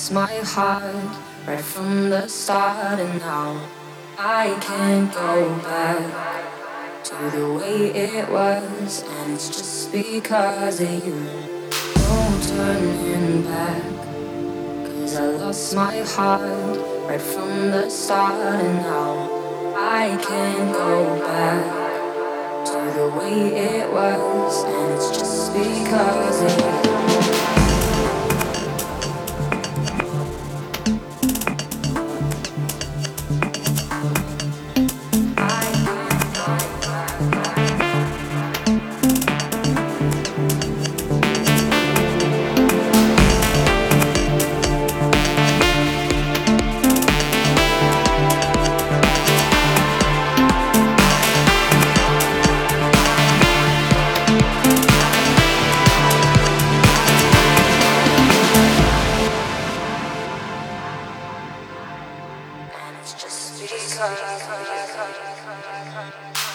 lost my heart right from the start, and now I can't go back to the way it was, and it's just because of you. No turning back, 'cause I lost my heart right from the start, and now I can't go back to the way it was, and it's just because of you. It's just because.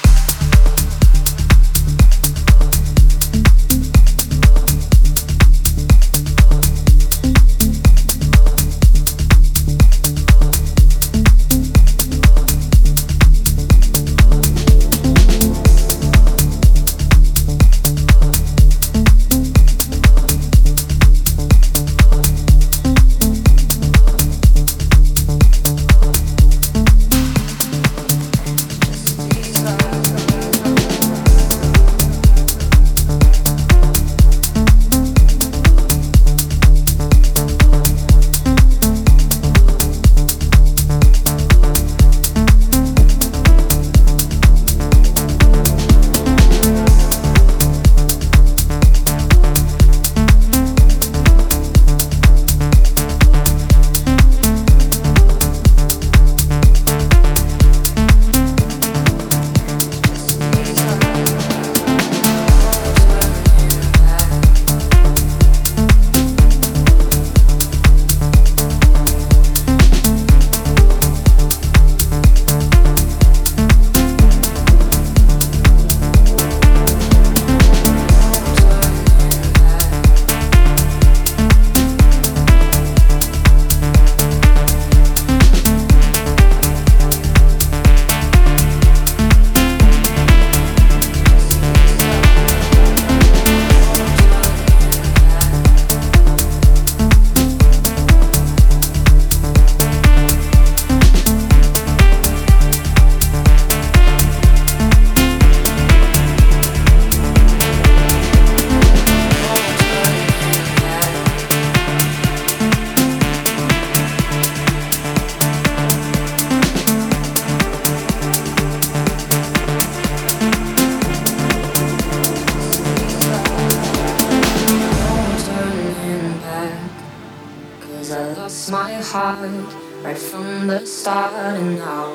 I lost my heart right from the start, and now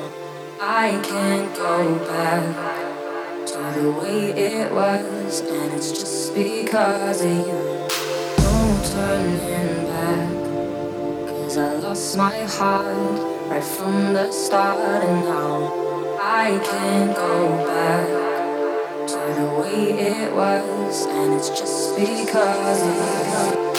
I can't go back to the way it was, and it's just because of you. No turning back, 'cause I lost my heart right from the start, and now I can't go back to the way it was, and it's just because of you.